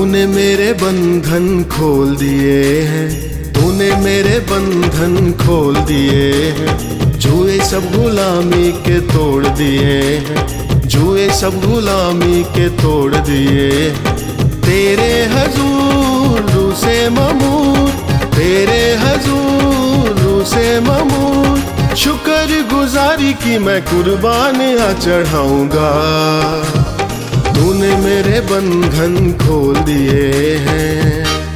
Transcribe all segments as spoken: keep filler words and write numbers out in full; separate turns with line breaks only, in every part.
तूने मेरे बंधन खोल दिए हैं, तूने मेरे बंधन खोल दिए हैं। जुए सब गुलामी के तोड़ दिए हैं, जुए सब गुलामी के तोड़ दिए हैं। तेरे हजूर से ममूर, तेरे हजूर से ममूर, शुक्र गुजारी की मैं कुर्बानियाँ चढ़ाऊंगा। तूने मेरे बंधन खोल दिए हैं।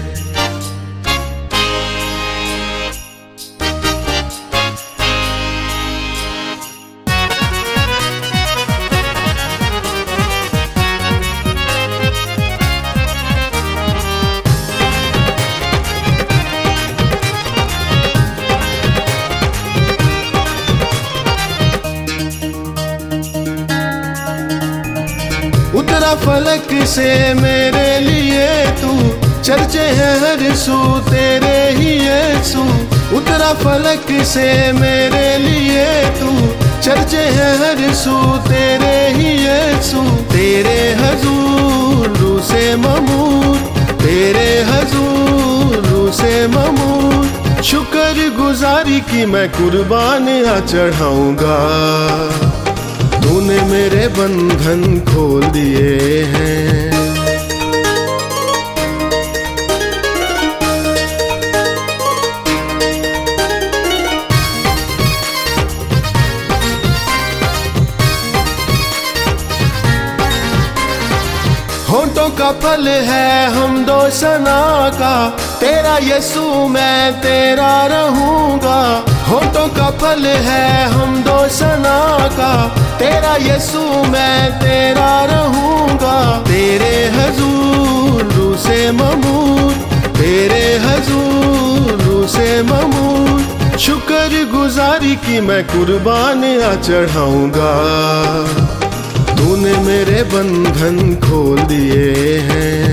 उतरा फलक से मेरे लिए तू, चर्चे हैं हर सू तेरे ही यीशु। उतरा फलक से मेरे लिए तू, चर्चे हैं हर सू तेरे ही यीशु। तेरे हजूर से ममूर, तेरे हजूर से ममूर, शुक्र गुजारी की मैं कुर्बानियाँ चढ़ाऊंगा। तूने मेरे बंधन खोल दिए हैं। होंठों का फल है हम दो सना का, तेरा यीशु मैं तेरा रहूंगा। होंठों का फल है हम दो सना का, तेरा यीशु मैं तेरा रहूंगा। तेरे हजूर से ममूर, तेरे हजूर से ममूर, शुक्र गुजारी की मैं कुर्बानियाँ चढ़ाऊंगा। तूने मेरे बंधन खोल दिए हैं।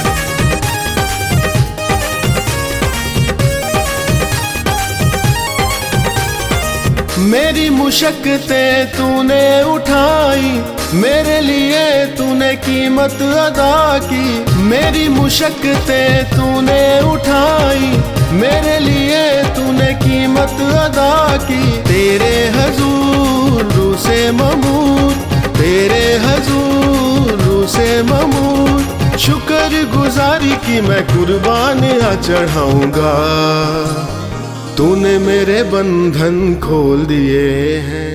मेरी मुशक्क़तें तूने उठाई, मेरे लिए तूने कीमत अदा की। मेरी मुशक्क़तें तूने उठाई, मेरे लिए तूने कीमत अदा की। तेरे हजूर से ममूर, तेरे हजूर से ममूर, शुक्र गुजारी की मैं कुर्बानियाँ चढ़ाऊंगा। तूने मेरे बंधन खोल दिए हैं।